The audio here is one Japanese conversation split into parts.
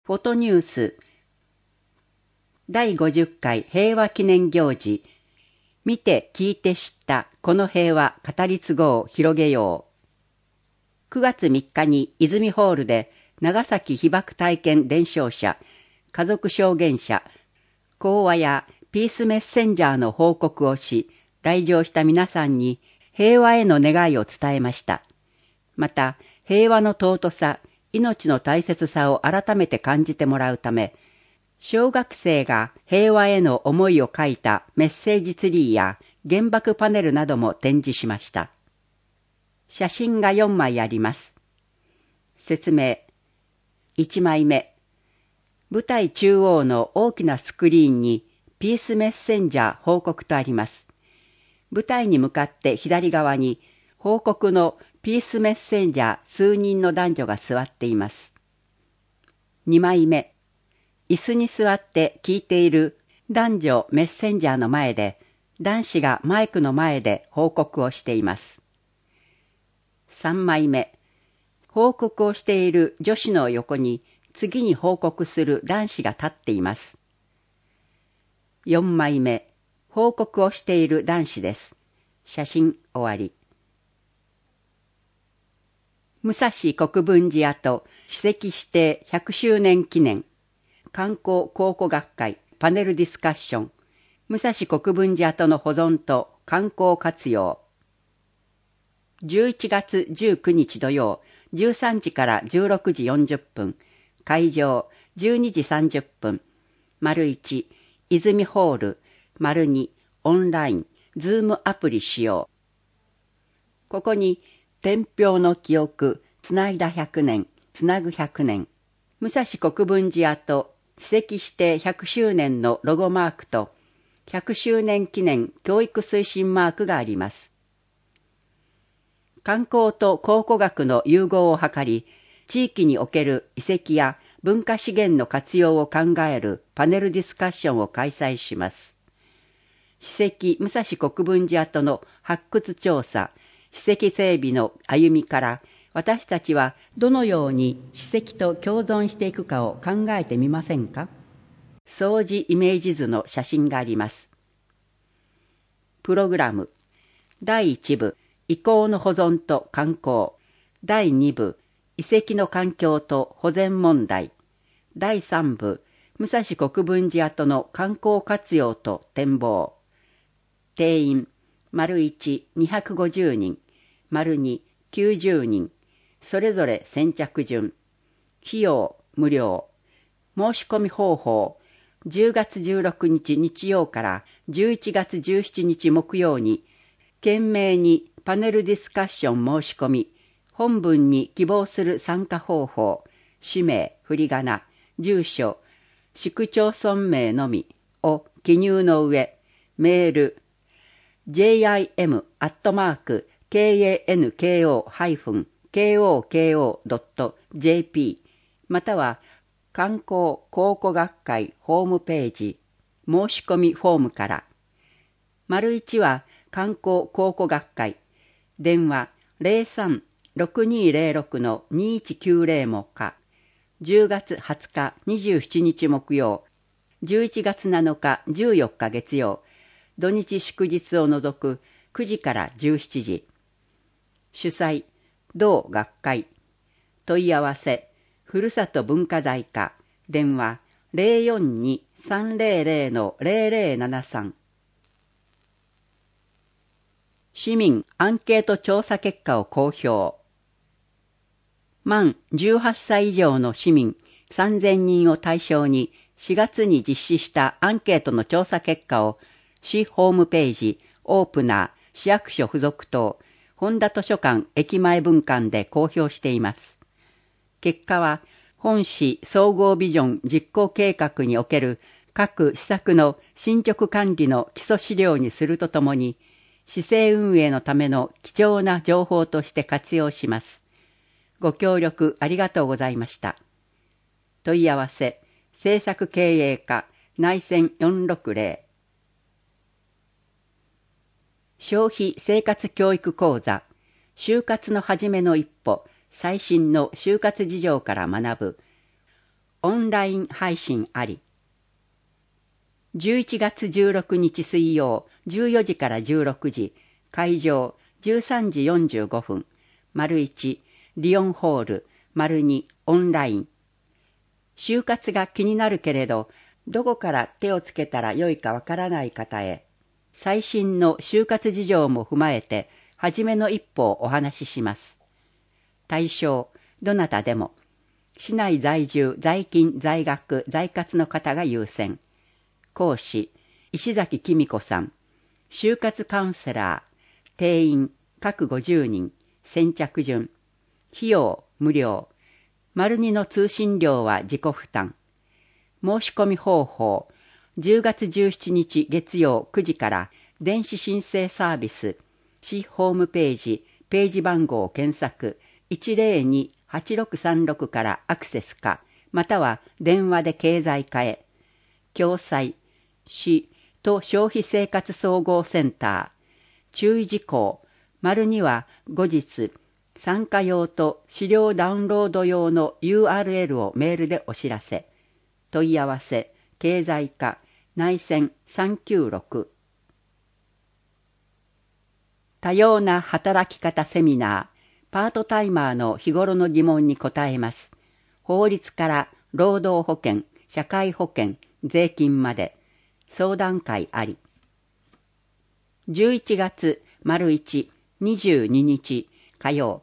フォトニュース第50回平和記念行事、見て聞いて知ったこの平和語り継ごう広げよう。9月3日に泉ホールで長崎被爆体験伝承者、家族証言者、講話やピースメッセンジャーの報告をし、来場した皆さんに平和への願いを伝えました。また、平和の尊さ、命の大切さを改めて感じてもらうため、小学生が平和への思いを書いたメッセージツリーや原爆パネルなども展示しました。写真が4枚あります。説明。1枚目。舞台中央の大きなスクリーンにピースメッセンジャー報告とあります。舞台に向かって左側に報告のピースメッセンジャー数人の男女が座っています。2枚目。椅子に座って聞いている男女メッセンジャーの前で、男子がマイクの前で報告をしています。3枚目。報告をしている女子の横に次に報告する男子が立っています。4枚目。報告をしている男子です。写真終わり。武蔵国分寺跡史跡指定100周年記念観光考古学会パネルディスカッション武蔵国分寺跡の保存と観光活用11月19日土曜13時から16時40分会場12時30分丸1泉ホール丸2オンラインズームアプリ使用ここに天平の記憶つないだ100年つなぐ100年武蔵国分寺跡史跡指定100周年のロゴマークと100周年記念教育推進マークがあります。観光と考古学の融合を図り、地域における遺跡や文化資源の活用を考えるパネルディスカッションを開催します。史跡武蔵国分寺跡の発掘調査、史跡整備の歩みから、私たちはどのように史跡と共存していくかを考えてみませんか？掃除イメージ図の写真があります。プログラム第1部遺構の保存と観光第2部遺跡の環境と保全問題第3部武蔵国分寺跡の観光活用と展望定員丸1、250人丸2、90人それぞれ先着順費用無料申し込み方法10月16日日曜から11月17日木曜に懸命にパネルディスカッション申し込み本文に希望する参加方法氏名振り仮名住所市区町村名のみを記入の上メールjim@kanko-koko.jp または観光考古学会ホームページ申し込みフォームから丸1は観光考古学会電話 03-6206-2190 もか10月20日27日木曜11月7日14日月曜土日祝日を除く9時から17時主催同学会問い合わせふるさと文化財課電話 042-300-0073 市民アンケート調査結果を公表満18歳以上の市民3000人を対象に4月に実施したアンケートの調査結果を市ホームページオープナー市役所附属棟本田図書館駅前分館で公表しています。結果は本市総合ビジョン実行計画における各施策の進捗管理の基礎資料にするとともに市政運営のための貴重な情報として活用します。ご協力ありがとうございました。問い合わせ政策経営課内線460消費生活教育講座就活の始めの一歩最新の就活事情から学ぶオンライン配信あり。11月16日水曜14時から16時、会場13時45分、1、リオンホール、2、オンライン。就活が気になるけれど、どこから手をつけたらよいかわからない方へ、最新の就活事情も踏まえて、初めの一歩をお話しします。対象、どなたでも、市内在住、在勤、在学、在活の方が優先。講師、石崎紀美子さん。就活カウンセラー。定員、各50人。先着順。費用、無料。2の通信料は自己負担。申し込み方法。10月17日月曜9時から電子申請サービス。市ホームページ、ページ番号を検索。102-8636からアクセスか、または電話で経済課へ。共済、市と消費生活総合センター。注意事項、2は後日、参加用と資料ダウンロード用の URL をメールでお知らせ。問い合わせ、経済課、内線396。多様な働き方セミナー。パートタイマーの日頃の疑問に答えます。法律から労働保険、社会保険、税金まで相談会あり。11月 1、22日火曜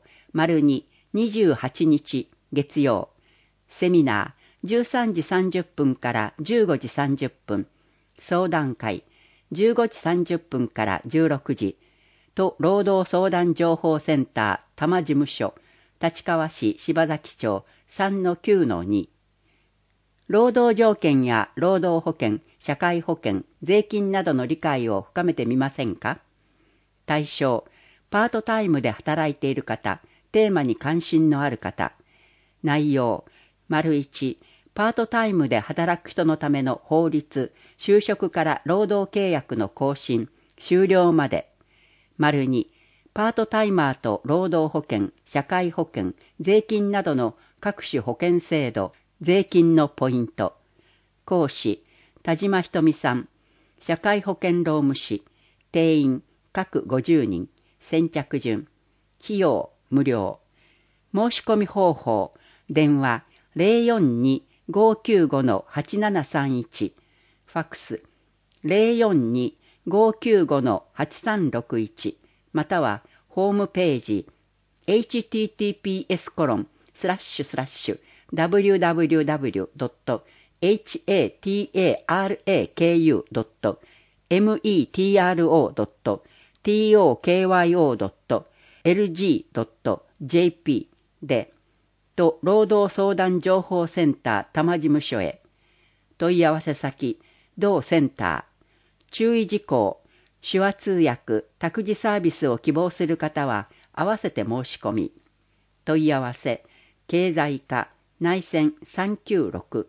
2、28日月曜。セミナー13時30分から15時30分。相談会15時30分から16時。と労働相談情報センター多摩事務所立川市柴崎町 3-9-2。 労働条件や労働保険、社会保険、税金などの理解を深めてみませんか。対象、パートタイムで働いている方、テーマに関心のある方。内容、1、パートタイムで働く人のための法律、就職から労働契約の更新、終了まで。2、パートタイマーと労働保険、社会保険、税金などの各種保険制度、税金のポイント。講師、田島ひとみさん。社会保険労務士。定員、各50人。先着順。費用、無料。申し込み方法。電話、042-595-8731。ファックス、042-595-8361。または、ホームページ、https://www.hataraku.metro.tokyo.lg.jp で、と労働相談情報センター多摩事務所へ。問い合わせ先、同センター。注意事項、手話通訳、託児サービスを希望する方は、合わせて申し込み。問い合わせ、経済課、内線396。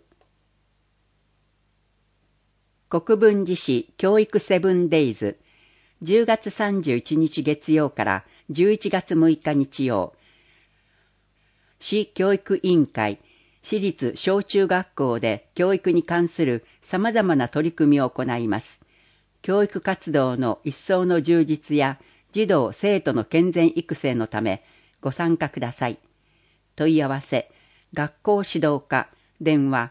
国分寺市教育セブンデイズ、10月31日月曜から11月6日日曜。市教育委員会、市立小中学校で教育に関する様々な取り組みを行います。教育活動の一層の充実や児童生徒の健全育成のためご参加ください。問い合わせ、学校指導課、電話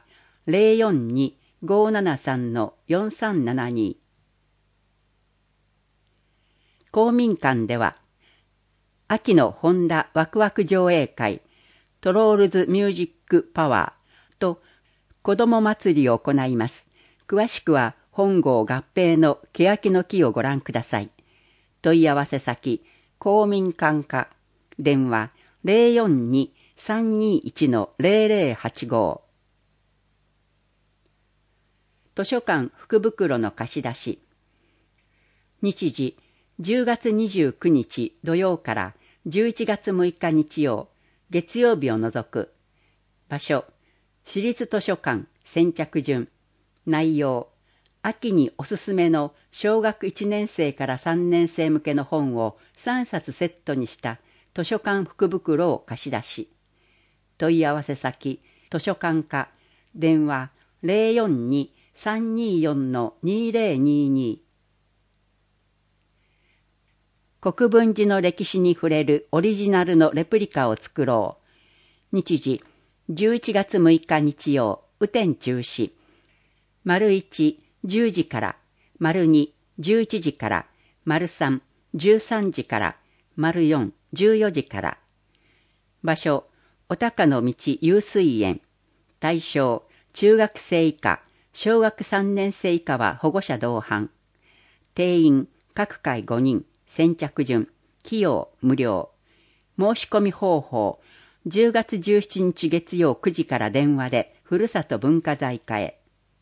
042-573-4372。公民館では、秋のホンダワクワク上映会、トロールズミュージックパワーと子ども祭りを行います。詳しくは本号合併の欅の木をご覧ください。問い合わせ先、公民館課、電話 042-321-0085。図書館福袋の貸し出し。日時、10月29日土曜から11月6日日曜、月曜日を除く。場所、市立図書館先着順。内容、秋におすすめの小学1年生から3年生向けの本を3冊セットにした図書館福袋を貸し出し。問い合わせ先、図書館課、 電話042-324-2022。国分寺の歴史に触れるオリジナルのレプリカを作ろう。日時、11月6日日曜、雨天中止。丸1、10時から、丸2、11時から、丸3、13時から、丸4、14時から。場所、お高の道湧水園。対象、中学生以下、小学3年生以下は保護者同伴。定員、各回5人、先着順、費用無料。申し込み方法、10月17日月曜9時から電話で、ふるさと文化財課へ。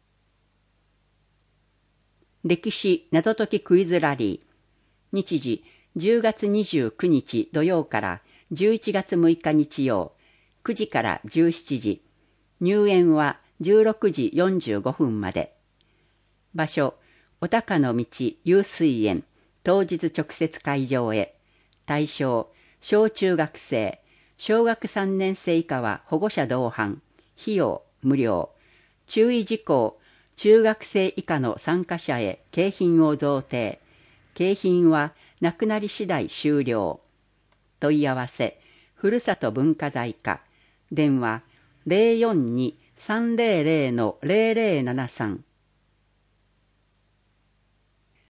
歴史謎解きクイズラリー。日時、10月29日土曜から11月6日日曜、9時から17時。入園は16時45分まで。場所、お高の道湧水園。当日直接会場へ。対象、小中学生、小学3年生以下は保護者同伴。費用無料。注意事項、中学生以下の参加者へ景品を贈呈。景品はなくなり次第終了。問い合わせ、ふるさと文化財課。電話042-300-0073。